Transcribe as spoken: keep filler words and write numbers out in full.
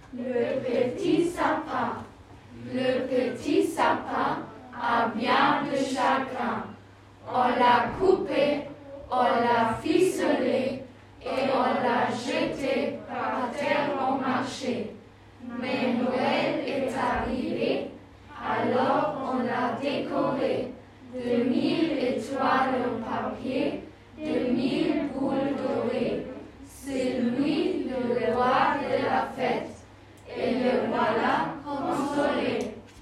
Le petit sapin, le petit sapin a bien de chagrin. On l'a coupé, on l'a ficelé et on l'a jeté par terre au marché. Mais